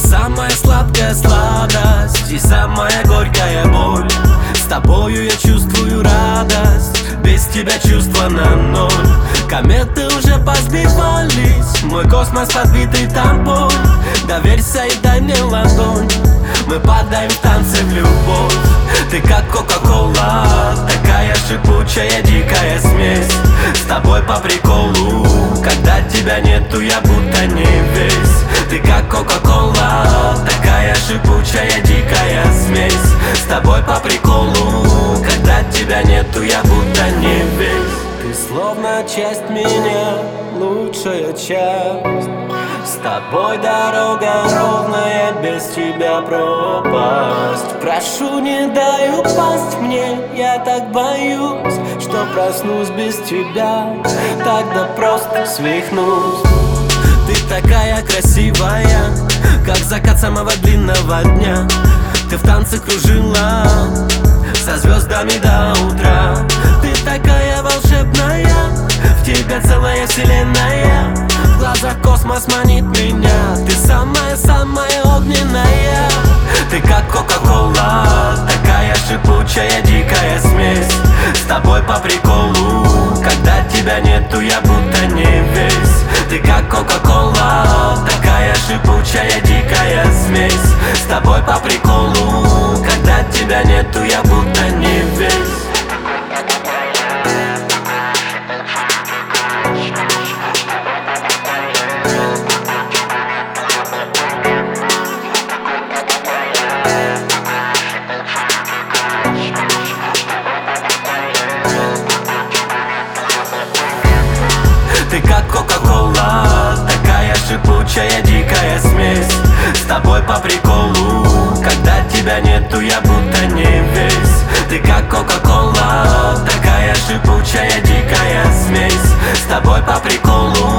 самая сладкая сладость и самая горькая боль. С тобою я чувствую радость, без тебя чувства на ноль. Кометы уже позбивались, мой космос подбитый тампон. Доверься и дай мне ладонь, мы падаем в танце в любовь. Ты как кока-кола, такая шипучая дикая смесь. С тобой по приколу, когда тебя нету, я будто не весь. Ты как кока-кола, такая шипучая дикая смесь. С тобой по приколу, когда тебя нету, я будто не весь. Ты словно часть меня, лучшая часть. С тобой дорога ровная, без тебя пропасть. Прошу, не дай упасть мне, я так боюсь, что проснусь без тебя, тогда просто свихнусь. Ты такая красивая, как закат самого длинного дня. Ты в танце кружила со звездами до утра. Ты такая волшебная, в тебе целая вселенная. В глазах космос манит меня, ты самая-самая огненная. Ты как кока-кола, такая шипучая дикая смесь. С тобой по приколу, когда тебя нету, я будто не весь. Ты как кока-кола, такая шипучая дикая смесь. С тобой по приколу, когда тебя нету, я будто не весь. Ты как кока-кола, такая шипучая дикая смесь. С тобой по приколу, когда тебя нету, я будто не весь. Ты как кока-кола, такая шипучая дикая смесь. С тобой по приколу,